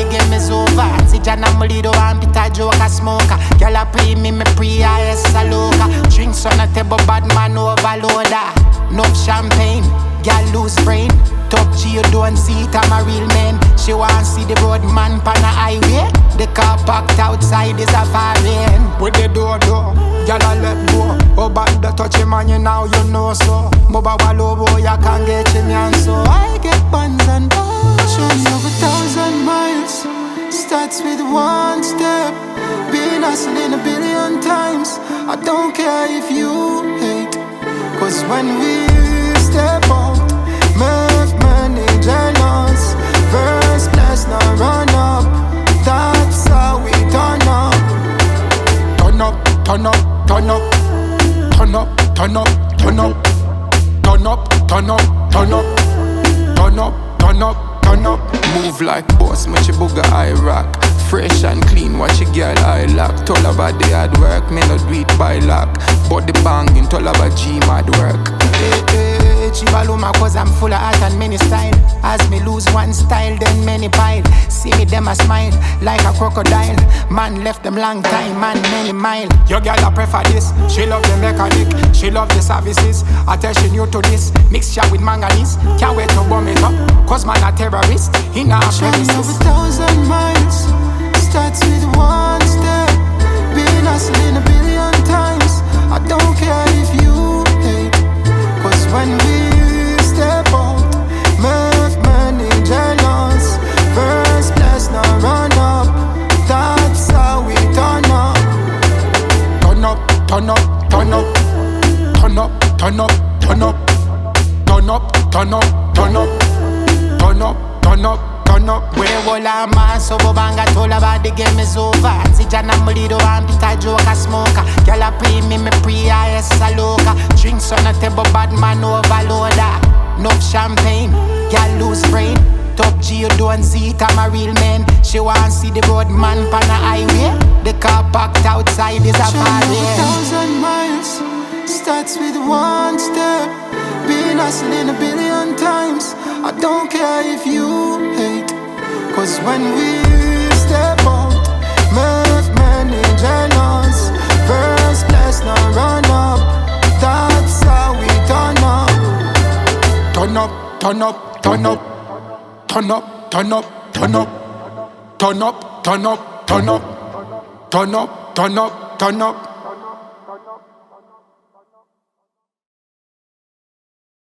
the game is over. See Jana Molido and Peter Joker smoker. Girl a pre me pre-IS a loca. Drinks on a table, bad man overloader. No champagne, girl lose brain. Top G, you don't see it, I'm a real man. She want see the road man pan a highway. The car parked outside is a foreign. With the door, girl a let go. Oh, but the touch him and you now you know so. Moba walobo, you can't get him and so. I get buns and balls. Journey over 1,000 miles. Starts with one step. Been hustling a billion times. I don't care if you hate. Cause when we step out, make money jealous. First place, now run up. That's how we turn up. Turn up, turn up, turn up. Turn up, turn up, turn up. Turn up, turn up, turn up. Turn up, turn up, turn up. Move like boss, make your booger eye rock. Fresh and clean, watch your girl eye lock. Tell about the hard work, me no do it by luck. But the banging, tell about G mad work. Chibaluma cause I'm full of art and many style. As me lose one style, then many pile. See me them a smile, like a crocodile. Man left them long time, man many mile. Your girl a prefer this, she love the mechanic. She love the services, attention you to this. Mixture with manganese, can't wait to bomb it up. Cause man a terrorist, he not a premises. Over 1,000 miles, starts with one step. Been hustling a billion times. I don't care if you hate. Cause when we step out, make money jealous. First place, now run up. That's how we turn up. Turn up, turn up, turn up. Turn up, turn up, turn up. Turn up, turn up, turn up. Turn up, turn up, turn up. Where all our man so banga told about the game is over. See Jana Molido and Peter Joker smoker. Girl a pre me pre-IS a loca. Drinks on a table, bad man overloader. No champagne, girl lose brain. Top G, you don't see it, I'm a real man. She want see the road man pan a highway. The car parked outside is a foreign. 1,000 miles, starts with one step. Been hustling a billion times. I don't care if you hate. Cause when we step out, make money jealous. First place, now run up. That's how we turn up. Turn up, turn up, turn up. Turn up, turn up, turn up. Turn up, turn up, turn up. Turn up, turn up, turn up.